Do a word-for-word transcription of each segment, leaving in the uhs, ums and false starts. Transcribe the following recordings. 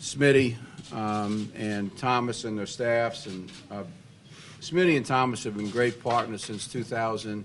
Smitty um, and Thomas and their staffs. And uh, Smitty and Thomas have been great partners since two thousand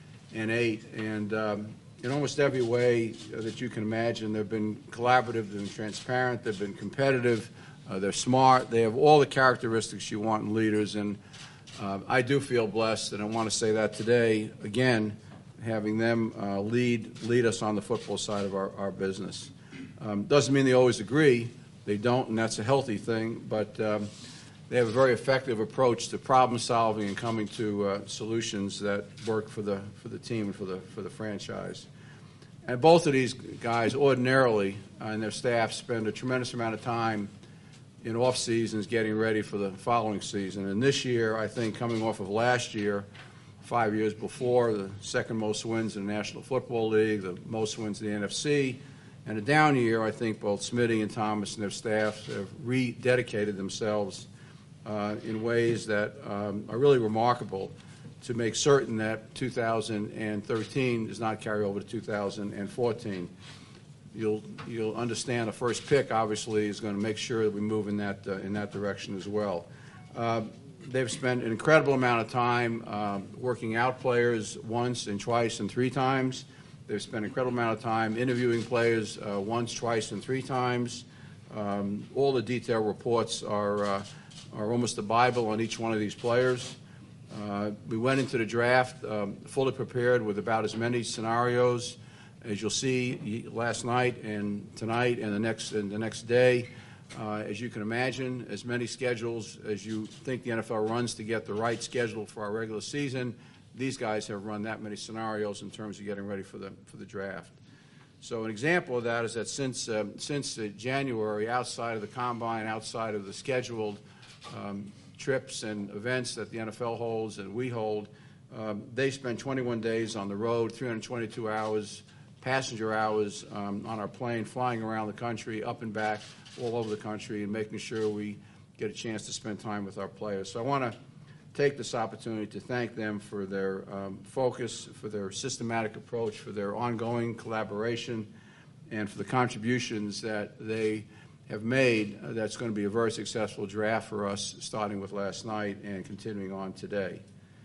eight. And um, in almost every way that you can imagine, they've been collaborative, they've been transparent, they've been competitive, uh, they're smart, they have all the characteristics you want in leaders. And uh, I do feel blessed, and I want to say that today, again, having them uh, lead lead us on the football side of our, our business. Um, doesn't mean they always agree. They don't, and that's a healthy thing. But um, they have a very effective approach to problem solving and coming to uh, solutions that work for the for the team and for the for the franchise. And both of these guys, ordinarily, uh, and their staff spend a tremendous amount of time in off seasons getting ready for the following season. And this year, I think, coming off of last year, five years before, the second most wins in the National Football League, the most wins in the N F C, and a down year, I think both Smitty and Thomas and their staffs have rededicated themselves uh, in ways that um, are really remarkable to make certain that two thousand thirteen does not carry over to two thousand fourteen. You'll you'll understand the first pick obviously is going to make sure that we move in that uh, in that direction as well. Uh, They've spent an incredible amount of time uh, working out players once and twice and three times. They've spent an incredible amount of time interviewing players uh, once, twice, and three times. Um, all the detailed reports are, uh, are almost a Bible on each one of these players. Uh, we went into the draft um, fully prepared with about as many scenarios as you'll see last night and tonight and the next, and the next day. Uh, as you can imagine, as many schedules as you think the N F L runs to get the right schedule for our regular season, these guys have run that many scenarios in terms of getting ready for the for the draft. So an example of that is that since uh, since uh, January, outside of the combine, outside of the scheduled um, trips and events that the N F L holds and we hold, um, they spend twenty-one days on the road, three hundred twenty-two hours, passenger hours um, on our plane, flying around the country, up and back, all over the country, and making sure we get a chance to spend time with our players. So I want to take this opportunity to thank them for their um, focus, for their systematic approach, for their ongoing collaboration, and for the contributions that they have made. Uh, that's going to be a very successful draft for us, starting with last night and continuing on today.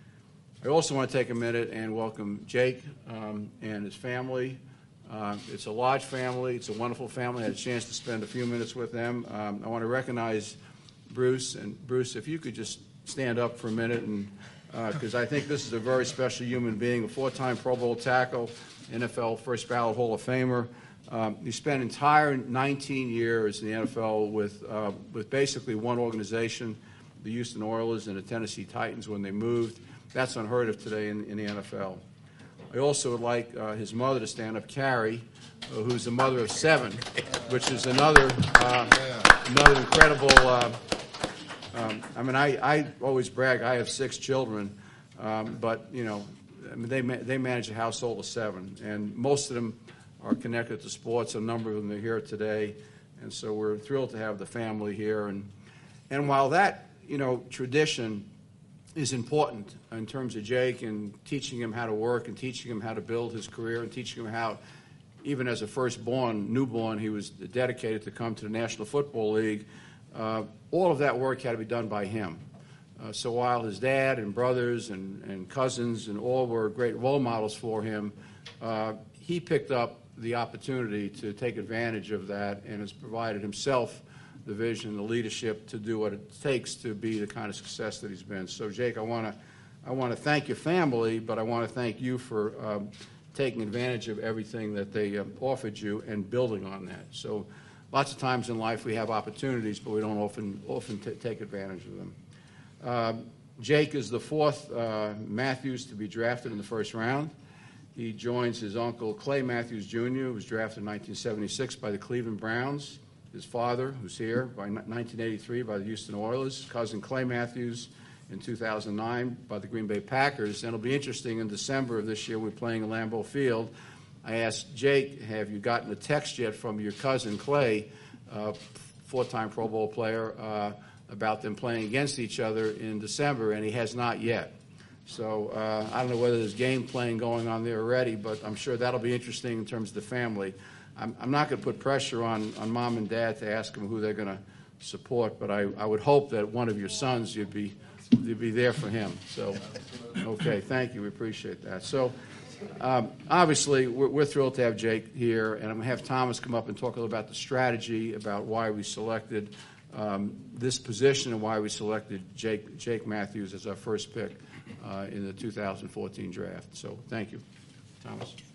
I also want to take a minute and welcome Jake um, and his family. Uh, it's a large family. It's a wonderful family. I had a chance to spend a few minutes with them. Um, I want to recognize Bruce. And Bruce, if you could just stand up for a minute, and because uh, I think this is a very special human being, a four-time Pro Bowl tackle, N F L first ballot Hall of Famer. Um, he spent entire nineteen years in the N F L with uh, with basically one organization, the Houston Oilers and the Tennessee Titans when they moved. That's unheard of today in, in the N F L. I also would like uh, his mother to stand up, Carrie, uh, who's the mother of seven, which is another uh, another incredible. Uh, um, I mean, I, I always brag. I have six children, um, but you know, I mean, they they manage a household of seven, and most of them are connected to sports. A number of them are here today, and so we're thrilled to have the family here. And and while that you know tradition is important in terms of Jake and teaching him how to work and teaching him how to build his career and teaching him how, even as a firstborn, newborn, he was dedicated to come to the National Football League. Uh, all of that work had to be done by him. Uh, so while his dad and brothers and, and cousins and all were great role models for him, uh, he picked up the opportunity to take advantage of that and has provided himself the vision, the leadership to do what it takes to be the kind of success that he's been. So, Jake, I want to I want to thank your family, but I want to thank you for um, taking advantage of everything that they um, offered you and building on that. So, lots of times in life we have opportunities, but we don't often often t- take advantage of them. Uh, Jake is the fourth uh, Matthews to be drafted in the first round. He joins his uncle Clay Matthews Junior, who was drafted in nineteen seventy-six by the Cleveland Browns. His father, who's here, by nineteen eighty-three by the Houston Oilers. Cousin Clay Matthews in two thousand nine by the Green Bay Packers. And it'll be interesting, in December of this year, we're playing at Lambeau Field. I asked Jake, have you gotten a text yet from your cousin Clay, uh, four-time Pro Bowl player, uh, about them playing against each other in December? And he has not yet. So uh, I don't know whether there's game playing going on there already, but I'm sure that'll be interesting in terms of the family. I'm, I'm not going to put pressure on, on mom and dad to ask them who they're going to support, but I, I would hope that one of your sons, you'd be, you'd be there for him. So, okay, thank you. We appreciate that. So, um, obviously, we're, we're thrilled to have Jake here, and I'm going to have Thomas come up and talk a little about the strategy, about why we selected um, this position and why we selected Jake, Jake Matthews as our first pick uh, in the two thousand fourteen draft. So, thank you, Thomas.